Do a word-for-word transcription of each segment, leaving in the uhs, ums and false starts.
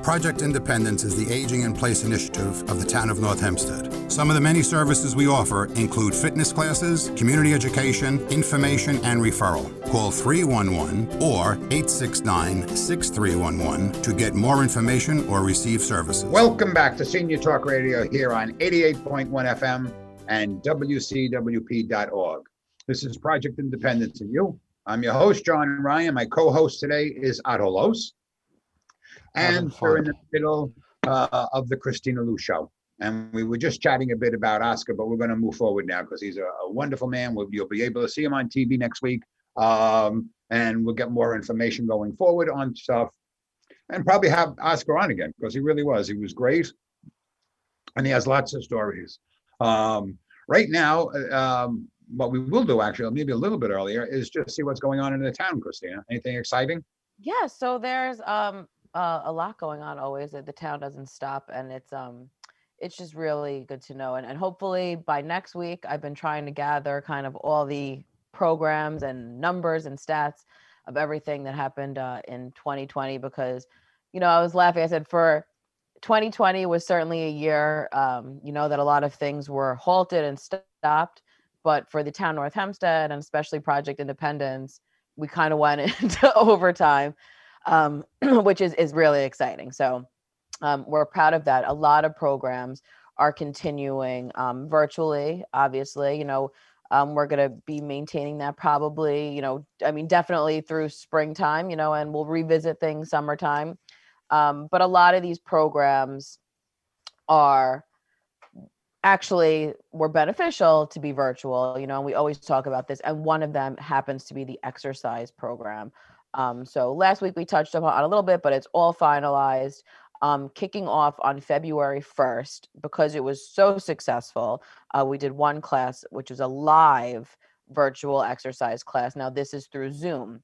Project Independence is the Aging in Place initiative of the town of North Hempstead. Some of the many services we offer include fitness classes, community education, information, and referral. Call three one one or eight six nine, six three one one to get more information or receive services. Welcome back to Senior Talk Radio here on eighty-eight point one F M and W C W P dot org. This is Project Independence and You. I'm your host, John Ryan. My co-host today is Otto Los. And we're in the middle uh, of the Christina Lou show. And we were just chatting a bit about Oscar, but we're going to move forward now because he's a, a wonderful man. We'll, you'll be able to see him on T V next week. Um, and we'll get more information going forward on stuff. And probably have Oscar on again because he really was. He was great. And he has lots of stories. Um, right now, um, what we will do, actually, maybe a little bit earlier, is just see what's going on in the town, Christina. Anything exciting? Yeah, so there's... Um... Uh, a lot going on always. The town doesn't stop, and it's um it's just really good to know. And, and hopefully by next week, I've been trying to gather kind of all the programs and numbers and stats of everything that happened uh, in twenty twenty, because, you know, I was laughing. I said for twenty twenty was certainly a year, um, you know, that a lot of things were halted and stopped. But for the town North Hempstead, and especially Project Independence, we kind of went into overtime. Um, which is, is really exciting. So um, we're proud of that. A lot of programs are continuing um, virtually, obviously. You know, um, we're going to be maintaining that probably, you know, I mean, definitely through springtime, you know, and we'll revisit things summertime. Um, but a lot of these programs are actually were beneficial to be virtual, you know, and we always talk about this. And one of them happens to be the exercise program. Um, so last week we touched upon a little bit, but it's all finalized, um, kicking off on February first because it was so successful. Uh, we did one class, which was a live virtual exercise class. Now this is through Zoom.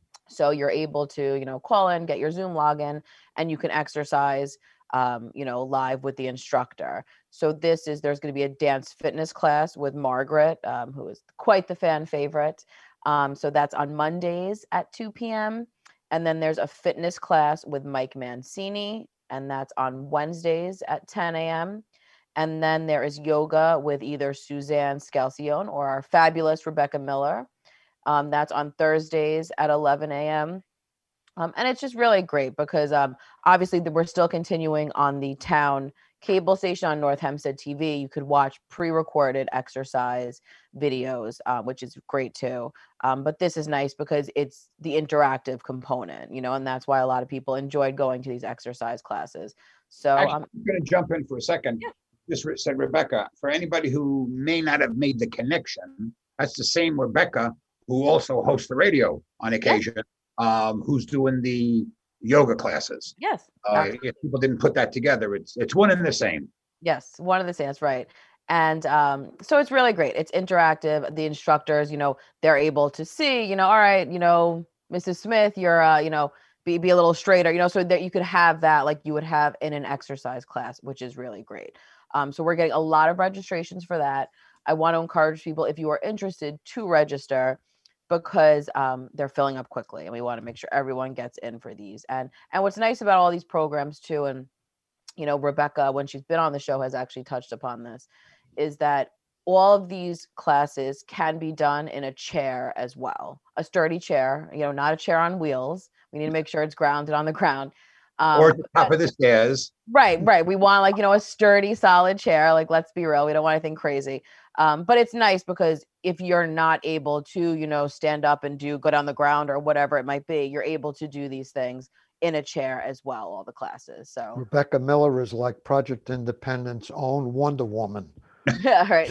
So you're able to, you know, call in, get your Zoom login, and you can exercise, um, you know, live with the instructor. So this is, there's going to be a dance fitness class with Margaret, um, who is quite the fan favorite. Um, so that's on Mondays at two p.m. And then there's a fitness class with Mike Mancini, and that's on Wednesdays at ten a.m. And then there is yoga with either Suzanne Scalcione or our fabulous Rebecca Miller. Um, that's on Thursdays at eleven a.m. Um, and it's just really great because um, obviously we're still continuing on the town cable station on North Hempstead T V. You could watch pre-recorded exercise videos, uh, which is great too. Um, but this is nice because it's the interactive component, you know, and that's why a lot of people enjoyed going to these exercise classes. So Actually, um, I'm going to jump in for a second. Yeah. Just said Rebecca, for anybody who may not have made the connection, that's the same Rebecca who also hosts the radio on occasion, yeah. um, who's doing the yoga classes. Yes. Uh, if people didn't put that together, it's it's one and the same. Yes, one of the same. That's right. And um, so it's really great. It's interactive. The instructors, you know, they're able to see, you know, all right, you know, Missus Smith, you're, uh, you know, be be a little straighter, you know, so that you could have that like you would have in an exercise class, which is really great. Um, so we're getting a lot of registrations for that. I want to encourage people, if you are interested, to register, because um, they're filling up quickly, and we want to make sure everyone gets in for these. And and what's nice about all these programs too, and you know, Rebecca, when she's been on the show, has actually touched upon this, is that all of these classes can be done in a chair as well, a sturdy chair, you know, not a chair on wheels. We need to make sure it's grounded on the ground. Um, or at the top of the stairs. Right, right. We want like, you know, a sturdy, solid chair. Like, let's be real. We don't want anything crazy. Um, but it's nice because if you're not able to, you know, stand up and do good on the ground or whatever it might be, you're able to do these things in a chair as well, all the classes. So Rebecca Miller is like Project Independence own Wonder Woman. Yeah, right.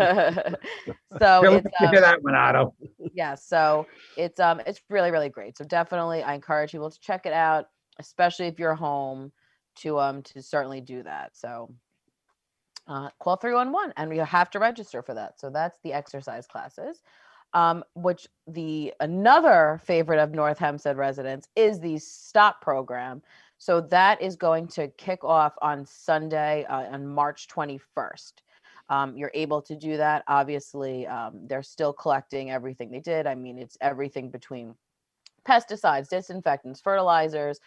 So it's um, hear that one, Otto. Yeah, so it's um it's really, really great. So definitely I encourage people to check it out, especially if you're home, to um to certainly do that. So uh, call three one one and you have to register for that. So that's the exercise classes. Um, which the another favorite of North Hempstead residents is the STOP program. So that is going to kick off on Sunday uh, on March twenty-first. Um, you're able to do that. Obviously, um, they're still collecting everything they did. I mean, it's everything between pesticides, disinfectants, fertilizers,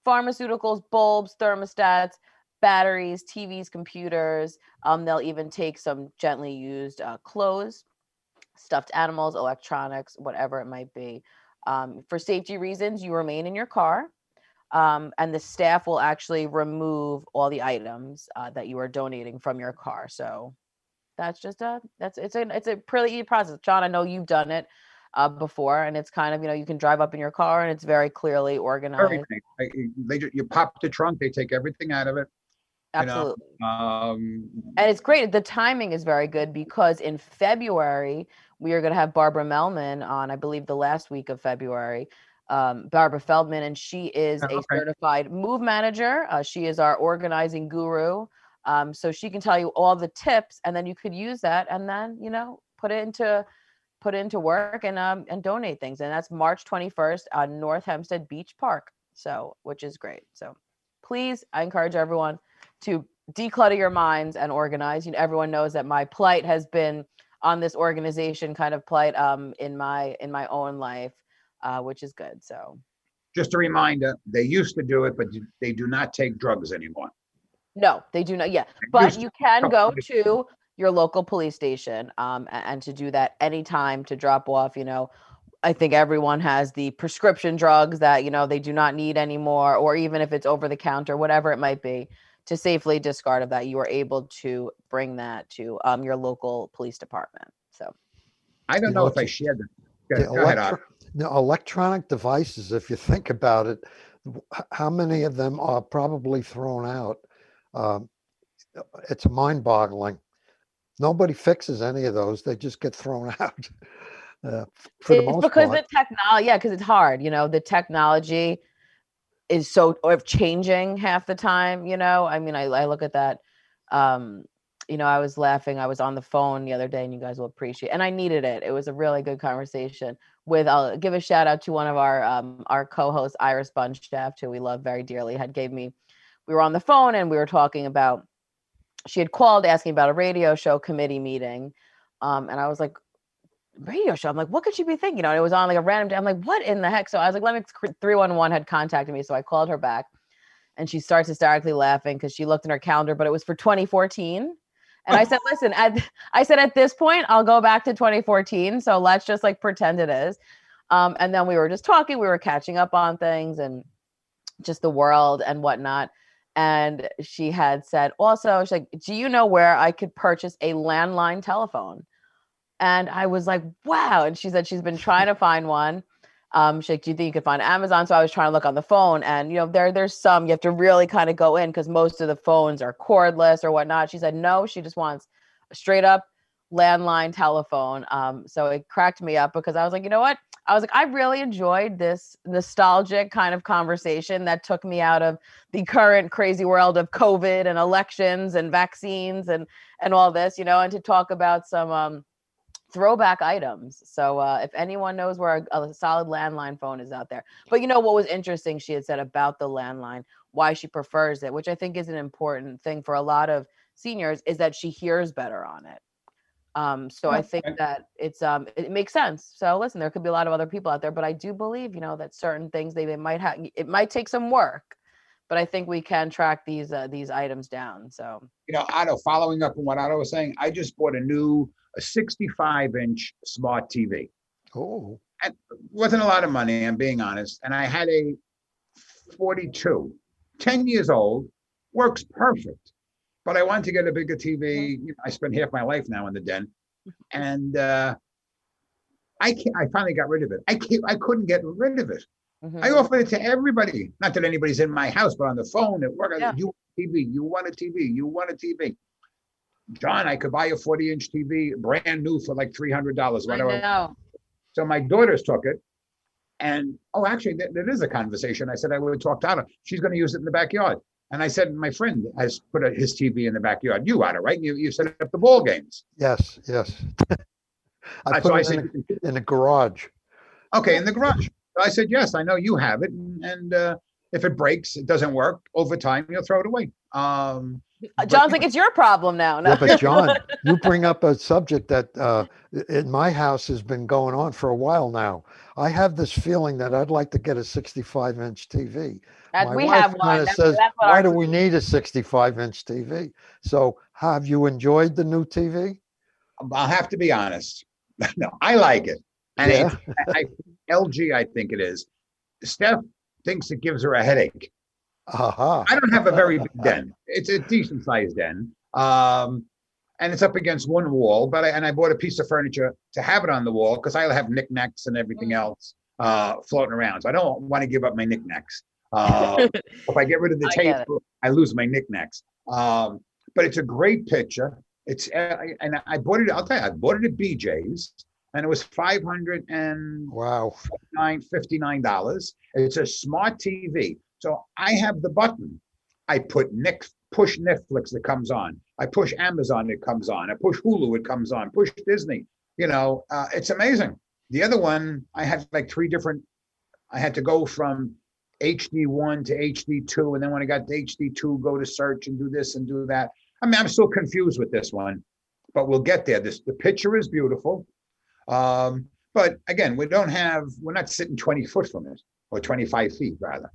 pharmaceuticals, bulbs, thermostats, batteries, T Vs, computers. Um, they'll even take some gently used uh, clothes, stuffed animals, electronics, whatever it might be. Um, for safety reasons, you remain in your car, um, and the staff will actually remove all the items uh, that you are donating from your car. So that's just a that's it's a it's a pretty easy process. John, I know you've done it uh, before, and it's kind of, you know, you can drive up in your car and it's very clearly organized. Everything. Like, They, ju- you pop the trunk, they take everything out of it. You know, Absolutely. um, And it's great. The timing is very good because in February, we are going to have Barbara Melman on, I believe, the last week of February. Um, Barbara Feldman, and she is a Okay. certified move manager. Uh, she is our organizing guru. Um, so she can tell you all the tips, and then you could use that and then, you know, put it into put it into work and um and donate things. And that's March twenty-first on North Hempstead Beach Park. So, which is great. So please, I encourage everyone to declutter your minds and organize. You know, everyone knows that my plight has been on this organization kind of plight um in my in my own life, uh, which is good. So just a reminder, they used to do it, but they do not take drugs anymore. no, they do not. Yeah, but you can go to your local police station um, a- and to do that anytime to drop off. You know, I think everyone has the prescription drugs that, you know, they do not need anymore, or even if it's over the counter, whatever it might be, to safely discard of that, you are able to bring that to um, your local police department. So I don't You know know, if I it's- shared that. The Go ahead, Art. electro- the electronic devices, if you think about it, w- h- how many of them are probably thrown out? Um, It's mind-boggling. Nobody fixes any of those. They just get thrown out, uh, f- for the it's most because part. the technology, yeah, because it's hard. You know, the technology is so or changing half the time. You know, I mean, I, I look at that. Um, you know, I was laughing. I was on the phone the other day, and you guys will appreciate. And I needed it. It was a really good conversation with. I'll give a shout out to one of our um, our co-hosts, Iris Bunshaft, who we love very dearly. Had gave me. We were on the phone and we were talking about. She had called asking about a radio show committee meeting, um, and I was like, radio show. I'm like, what could she be thinking? You know, and it was on like a random day. I'm like, what in the heck? So I was like, let me, three one one had contacted me. So I called her back and she starts hysterically laughing because she looked in her calendar, but it was for twenty fourteen. And I said, listen, at, I said, at this point, I'll go back to twenty fourteen. So let's just like pretend it is. Um, and then we were just talking, we were catching up on things and just the world and whatnot. And she had said also, she's like, do you know where I could purchase a landline telephone? And I was like, wow. And she said she's been trying to find one. Um, she's like, do you think you could find Amazon? So I was trying to look on the phone, and you know, there there's some you have to really kind of go in because most of the phones are cordless or whatnot. She said no, she just wants a straight up landline telephone. Um, so it cracked me up because I was like, you know what? I was like, I really enjoyed this nostalgic kind of conversation that took me out of the current crazy world of COVID and elections and vaccines and and all this, you know, and to talk about some um throwback items. So uh, if anyone knows where a, a solid landline phone is out there. But you know what was interesting, she had said about the landline, why she prefers it, which I think is an important thing for a lot of seniors, is that she hears better on it. Um, so I think Okay. that it's um it makes sense. So listen, there could be a lot of other people out there, but I do believe, you know, that certain things they, they might have, it might take some work, but I think we can track these uh, these items down. So You know, Otto, following up on what Otto was saying, I just bought a new, a sixty-five inch smart T V. Oh, It wasn't a lot of money, I'm being honest. And I had a forty-two, ten years old, works perfect. But I wanted to get a bigger T V. You know, I spent half my life now in the den. And uh, I can't, I finally got rid of it. I can't, I couldn't get rid of it. mhm. I offered it to everybody. Not that anybody's in my house, but on the phone at work. I Yeah. said, you want a T V, you want a T V, you want a T V. John, I could buy a forty inch T V brand new for like three hundred dollars, I whatever. know. So my daughters took it. And, oh, actually, there, there is a conversation. I said, I would talk to Anna. She's going to use it in the backyard. And I said, my friend has put a, his T V in the backyard. You, Anna, right? You, you set up the ball games. yes, yes. I Uh, so put I it said, in the, in the garage. okay, in the garage. So I said, yes, I know you have it. And, and uh, if it breaks, it doesn't work, over time, you'll throw it away. Um, Uh, but, John's you like, it's your problem now. No. Yeah, but John, you bring up a subject that uh, in my house has been going on for a while now. I have this feeling that I'd like to get a sixty-five inch T V. As My we wife have one. kinda That's, says, that's what why our do we need a sixty-five inch T V? So have you enjoyed the new T V? I'll have to be honest. No, I like it. And Yeah. it, I, L G, I think it is. Steph thinks it gives her a headache. Aha. I don't have a very big den. It's a decent sized den. Um, and it's up against one wall, but I, and I bought a piece of furniture to have it on the wall because I have knickknacks and everything else uh, floating around. So I don't want to give up my knickknacks. Uh, if I get rid of the I get table, I lose my knickknacks. Um, but it's a great picture. It's uh, and I bought it. I'll tell you, I bought it at B J's, and it was five hundred and Wow. nine fifty-nine dollars. It's a smart T V. So I have the button. I put Nick push Netflix, it comes on. I push Amazon, it comes on. I push Hulu, it comes on. Push Disney. You know, uh, it's amazing. The other one, I had like three different. I had to go from H D one to H D two, and then when I got to H D two, go to search and do this and do that. I mean, I'm still confused with this one, but we'll get there. This the picture is beautiful. Um, but again, we don't have, we're not sitting twenty foot from it, or twenty-five feet rather.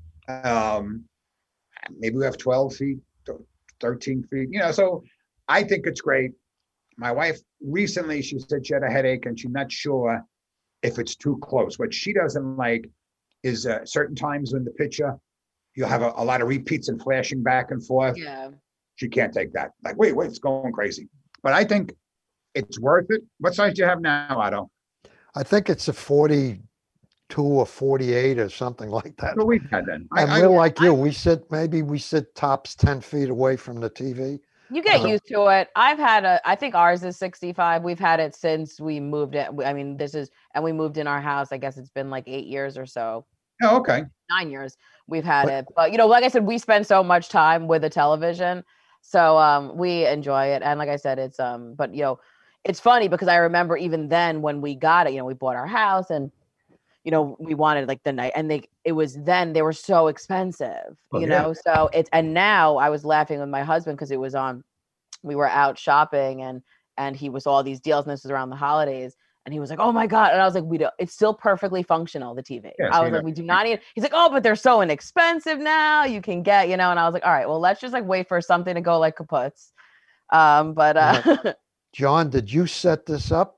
Um, maybe we have twelve feet, thirteen feet, you know, so I think it's great. My wife recently, she said she had a headache and she's not sure if it's too close. What she doesn't like is uh, certain times in the picture, you'll have a, a lot of repeats and flashing back and forth. Yeah. She can't take that. Like, wait, wait, it's going crazy. But I think it's worth it. What size do you have now, Otto? I think it's a forty-two or forty-eight or something like that. What we had then. And I, we're I, like you, we sit, maybe we sit tops ten feet away from the T V. You get Uh-huh. used to it. I've had a, I think ours is sixty-five. We've had it since we moved it. I mean, this is, and we moved in our house. I guess it's been like eight years or so, oh, okay. nine years we've had But- it. But, you know, like I said, we spend so much time with the television. So um, we enjoy it. And like I said, it's, um, but, you know, it's funny because I remember even then when we got it, you know, we bought our house and, you know, we wanted like the night and they, it was then they were so expensive, Oh, you yeah. know? So it's, and now I was laughing with my husband because it was on, we were out shopping and, and he was all these deals and this was around the holidays. And he was like, oh my God. And I was like, we don't, it's still perfectly functional, the T V. Yeah, I so was you like, don't- we do not need, he's like, oh, but they're so inexpensive now. You can get, you know, and I was like, all right, well, let's just like wait for something to go like kaputs. Um, but uh, John, did you set this up?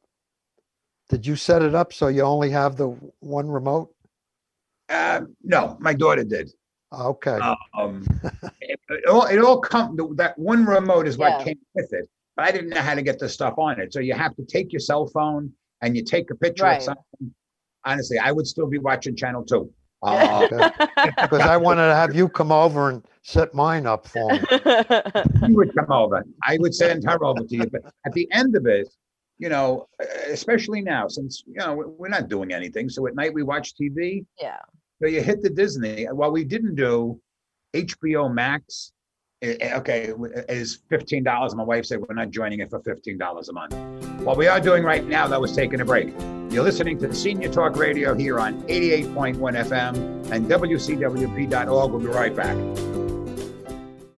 Did you set it up so you only have the one remote? Uh, no, my daughter did. Okay. Um, it, it all, it all come, that one remote is what Yeah. came with it. But I didn't know how to get the stuff on it. So you have to take your cell phone and you take a picture Right. of something. Honestly, I would still be watching channel two. Uh, Because I wanted to have you come over and set mine up for me. you would come over. I would send her over to you. But at the end of it, you know, especially now, since, you know, we're not doing anything. So at night we watch T V. yeah. So you hit the Disney. Well, we didn't do H B O Max. eh, eh, Okay, is fifteen dollars. My wife said we're not joining it for fifteen dollars a month. What we are doing right now, that was taking a break. You're listening to Senior Talk Radio here on eighty-eight point one F M and W C W P dot org. We'll be right back.